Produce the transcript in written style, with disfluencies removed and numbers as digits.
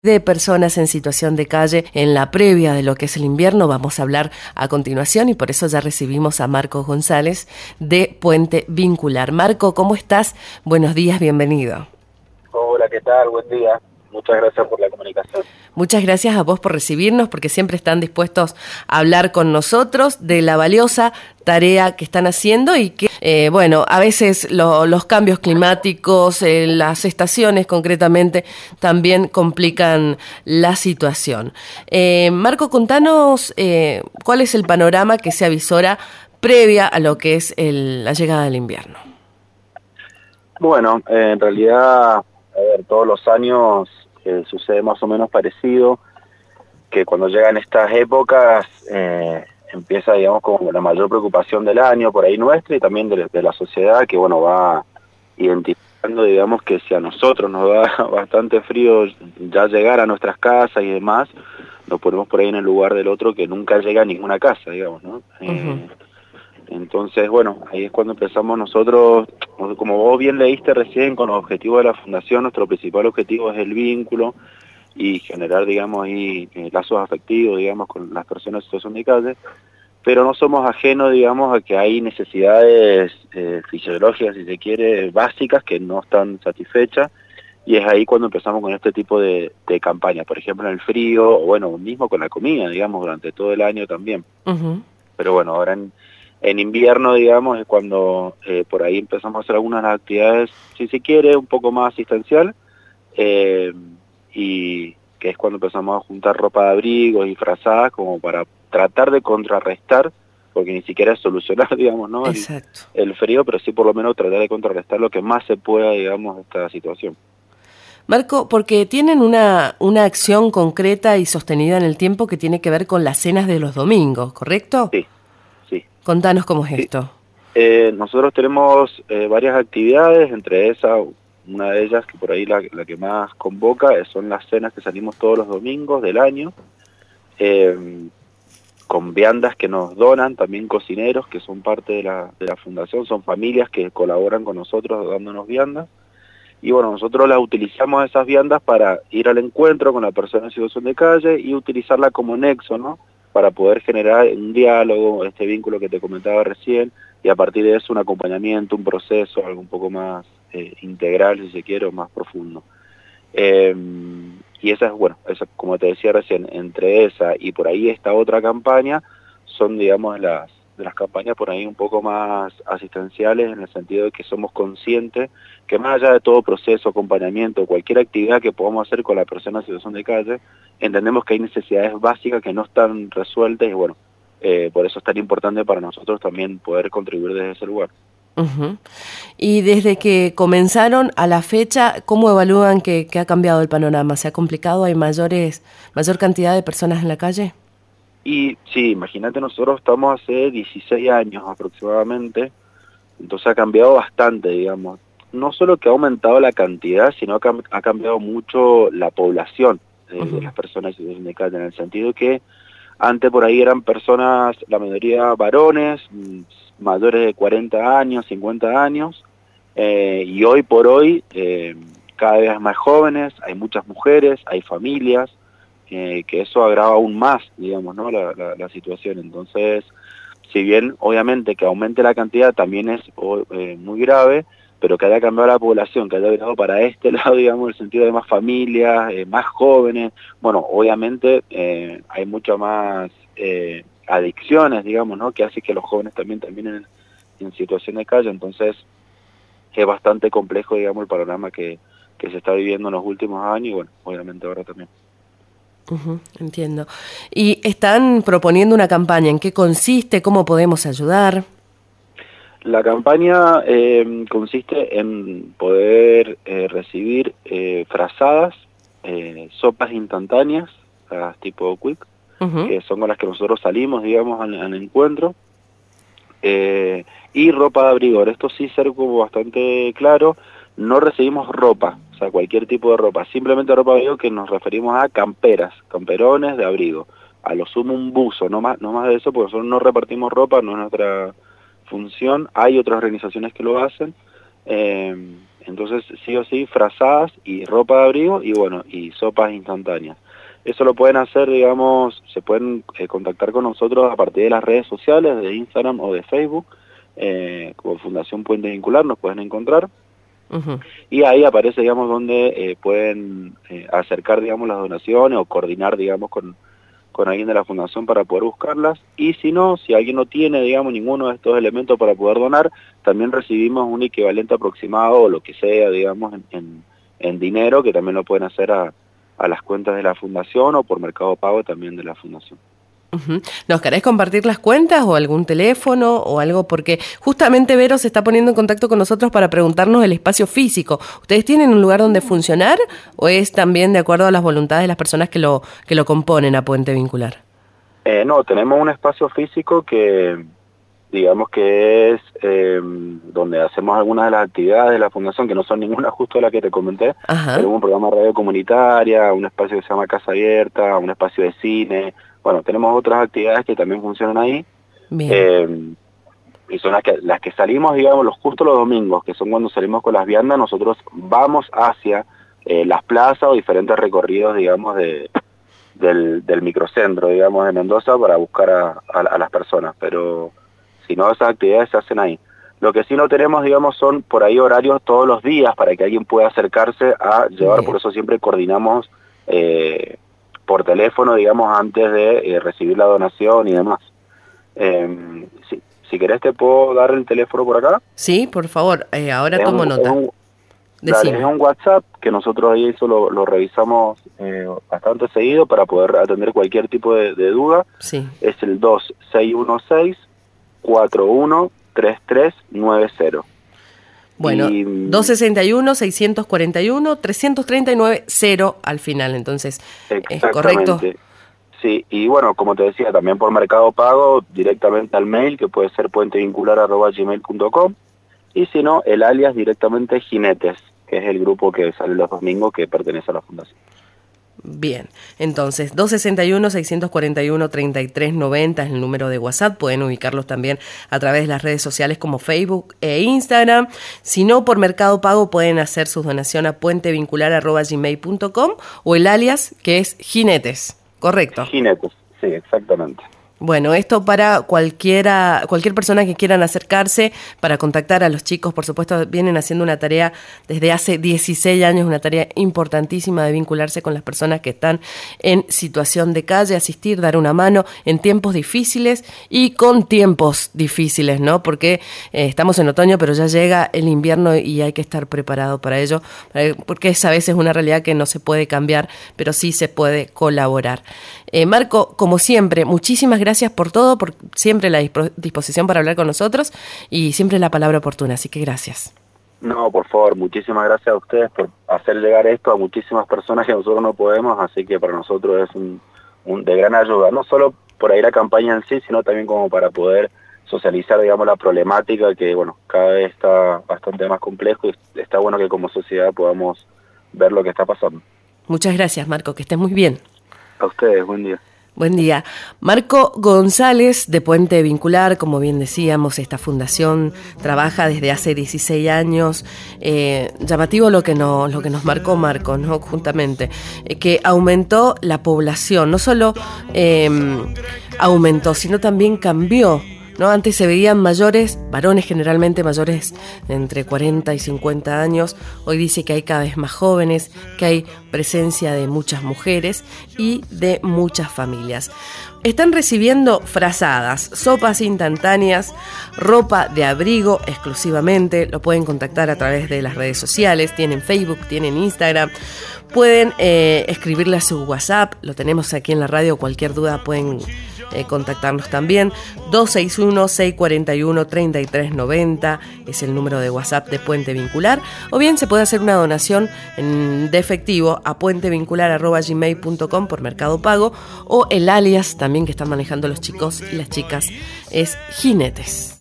de personas en situación de calle en la previa de lo que es el invierno. Vamos a hablar a continuación y por eso ya recibimos a Marco González de Puente Vincular. Marco, ¿cómo estás? Buenos días, bienvenido. Hola, ¿qué tal? Buen día. Muchas gracias por la comunicación. Muchas gracias a vos por recibirnos, porque siempre están dispuestos a hablar con nosotros de la valiosa tarea que están haciendo y que, bueno, a veces los cambios climáticos, las estaciones concretamente, también complican la situación. Marco, contanos cuál es el panorama que se avisora previa a lo que es la llegada del invierno. Bueno, en realidad, a ver, todos los años sucede más o menos parecido, que cuando llegan estas épocas empieza, digamos, como la mayor preocupación del año por ahí nuestra y también de la sociedad, que bueno, va identificando, digamos, que si a nosotros nos da bastante frío ya llegar a nuestras casas y demás, nos ponemos por ahí en el lugar del otro que nunca llega a ninguna casa, digamos, ¿no? Entonces, bueno, ahí es cuando empezamos nosotros, como vos bien leíste recién, con los objetivos de la Fundación, nuestro principal objetivo es el vínculo y generar, digamos, ahí lazos afectivos, digamos, con las personas en situación de calle, pero no somos ajenos, digamos, a que hay necesidades fisiológicas, si se quiere, básicas que no están satisfechas, y es ahí cuando empezamos con este tipo de campaña, por ejemplo, en el frío, o bueno, mismo con la comida, digamos, durante todo el año también. Pero bueno, ahora en invierno, digamos, es cuando por ahí empezamos a hacer algunas actividades, si se quiere, un poco más asistencial, y que es cuando empezamos a juntar ropa de abrigos y frazadas como para tratar de contrarrestar, porque ni siquiera es solucionar, digamos, ¿no? El frío, pero sí por lo menos tratar de contrarrestar lo que más se pueda, digamos, de esta situación. Marco, porque tienen una acción concreta y sostenida en el tiempo que tiene que ver con las cenas de los domingos, ¿correcto? Sí, sí. Contanos cómo es sí. esto. Nosotros tenemos varias actividades, entre esas, una de ellas que por ahí la que más convoca son las cenas que salimos todos los domingos del año, con viandas que nos donan, también cocineros que son parte de la fundación, son familias que colaboran con nosotros dándonos viandas. Y bueno, nosotros las utilizamos esas viandas para ir al encuentro con la persona en situación de calle y utilizarla como nexo, ¿no? Para poder generar un diálogo, este vínculo que te comentaba recién, y a partir de eso un acompañamiento, un proceso, algo un poco más integral, si se quiere, o más profundo. Y esa es, bueno, esa, como te decía recién, entre esa y por ahí esta otra campaña, son, digamos, de las campañas por ahí un poco más asistenciales, en el sentido de que somos conscientes que más allá de todo proceso, acompañamiento, cualquier actividad que podamos hacer con la persona en situación de calle, entendemos que hay necesidades básicas que no están resueltas y bueno, por eso es tan importante para nosotros también poder contribuir desde ese lugar. Y desde que comenzaron a la fecha, ¿cómo evalúan que ha cambiado el panorama? ¿Se ha complicado? ¿Hay mayor cantidad de personas en la calle? Y sí, imagínate, nosotros estamos hace 16 años aproximadamente, entonces ha cambiado bastante, digamos. No solo que ha aumentado la cantidad, sino que ha cambiado mucho la población de las personas en situación de calle, en el sentido que antes por ahí eran personas, la mayoría varones, mayores de 40 años, 50 años, y hoy por hoy cada vez más jóvenes, hay muchas mujeres, hay familias, que eso agrava aún más, digamos, ¿no? la situación. Entonces, si bien obviamente que aumente la cantidad también es muy grave, pero que haya cambiado la población, que haya virado para este lado, digamos, en el sentido de más familias, más jóvenes, bueno, obviamente hay mucho más adicciones, digamos, ¿no? Que hace que los jóvenes también terminen en situación de calle, entonces es bastante complejo, digamos, el panorama que se está viviendo en los últimos años y bueno, obviamente ahora también. Entiendo. ¿Y están proponiendo una campaña? ¿En qué consiste? ¿Cómo podemos ayudar? La campaña consiste en poder recibir frazadas, sopas instantáneas, tipo quick, que son con las que nosotros salimos, digamos, al encuentro, y ropa de abrigo. Esto sí ser como bastante claro, no recibimos ropa, o sea, cualquier tipo de ropa, simplemente ropa de abrigo, que nos referimos a camperas, camperones de abrigo, a lo sumo un buzo, no más de eso, porque nosotros no repartimos ropa, no es nuestra función. Hay otras organizaciones que lo hacen, Entonces, sí o sí, frazadas y ropa de abrigo y bueno, y sopas instantáneas. Eso lo pueden hacer, digamos, se pueden contactar con nosotros a partir de las redes sociales, de Instagram o de Facebook, como Fundación Puente Vincular, nos pueden encontrar. Uh-huh. Y ahí aparece, digamos, donde pueden acercar, digamos, las donaciones o coordinar, digamos, con alguien de la Fundación para poder buscarlas. Y si no, si alguien no tiene, digamos, ninguno de estos elementos para poder donar, también recibimos un equivalente aproximado o lo que sea, digamos, en dinero, que también lo pueden hacer a las cuentas de la Fundación o por Mercado Pago también de la Fundación. Uh-huh. ¿Nos querés compartir las cuentas o algún teléfono o algo? Porque justamente Vero se está poniendo en contacto con nosotros para preguntarnos el espacio físico. ¿Ustedes tienen un lugar donde funcionar o es también de acuerdo a las voluntades de las personas que lo componen a Puente Vincular? No, tenemos un espacio físico que digamos que es donde hacemos algunas de las actividades de la Fundación, que no son ninguna justo la que te comenté. Ajá. Tenemos un programa de radio comunitaria, un espacio que se llama Casa Abierta, un espacio de cine. Bueno, tenemos otras actividades que también funcionan ahí. Bien. Y son las que salimos, digamos, justo los domingos, que son cuando salimos con las viandas, nosotros vamos hacia las plazas o diferentes recorridos, digamos, del microcentro, digamos, de Mendoza para buscar a las personas. Pero si no, esas actividades se hacen ahí. Lo que sí no tenemos, digamos, son por ahí horarios todos los días para que alguien pueda acercarse a llevar. Bien. Por eso siempre coordinamos por teléfono, digamos, antes de recibir la donación y demás. Si querés te puedo dar el teléfono por acá. Sí, por favor, ahora tomo nota. Es un WhatsApp que nosotros ahí eso lo revisamos bastante seguido para poder atender cualquier tipo de duda. Sí. Es el 2616-413390. Bueno, 261-641-339-0 al final, entonces, ¿es correcto? Sí, y bueno, como te decía, también por Mercado Pago, directamente al mail, que puede ser puentevincular@gmail.com, y si no, el alias directamente Jinetes, que es el grupo que sale los domingos que pertenece a la Fundación. Bien, entonces 261-641-3390 es el número de WhatsApp, pueden ubicarlos también a través de las redes sociales como Facebook e Instagram. Si no, por Mercado Pago pueden hacer sus donaciones a puentevincular@gmail.com o el alias que es Jinetes, ¿correcto? Jinetes, sí, exactamente. Bueno, esto para cualquier persona que quieran acercarse para contactar a los chicos, por supuesto, vienen haciendo una tarea desde hace 16 años, una tarea importantísima de vincularse con las personas que están en situación de calle, asistir, dar una mano en tiempos difíciles y con tiempos difíciles, ¿no? Porque estamos en otoño, pero ya llega el invierno y hay que estar preparado para ello, porque es a veces una realidad que no se puede cambiar, pero sí se puede colaborar. Marco, como siempre, muchísimas gracias por todo, por siempre la disposición para hablar con nosotros y siempre la palabra oportuna, así que gracias. No, por favor, muchísimas gracias a ustedes por hacer llegar esto a muchísimas personas que nosotros no podemos, así que para nosotros es de gran ayuda, no solo por ahí la campaña en sí, sino también como para poder socializar, digamos, la problemática que, bueno, cada vez está bastante más complejo y está bueno que como sociedad podamos ver lo que está pasando. Muchas gracias, Marco, que estés muy bien. A ustedes, buen día. Buen día. Marco González, de Puente Vincular, como bien decíamos, esta fundación trabaja desde hace 16 años. Llamativo lo que nos marcó Marco, ¿no? Justamente, que aumentó la población, no solo aumentó, sino también cambió, ¿no? Antes se veían mayores, varones generalmente mayores de entre 40 y 50 años. Hoy dice que hay cada vez más jóvenes, que hay presencia de muchas mujeres y de muchas familias. Están recibiendo frazadas, sopas instantáneas, ropa de abrigo exclusivamente. Lo pueden contactar a través de las redes sociales. Tienen Facebook, tienen Instagram. Pueden escribirle a su WhatsApp. Lo tenemos aquí en la radio. Cualquier duda pueden contactarnos también. 261-641-3390 es el número de WhatsApp de Puente Vincular. O bien se puede hacer una donación de efectivo a puentevincular@gmail.com por Mercado Pago, o el alias también que están manejando los chicos y las chicas es Jinetes.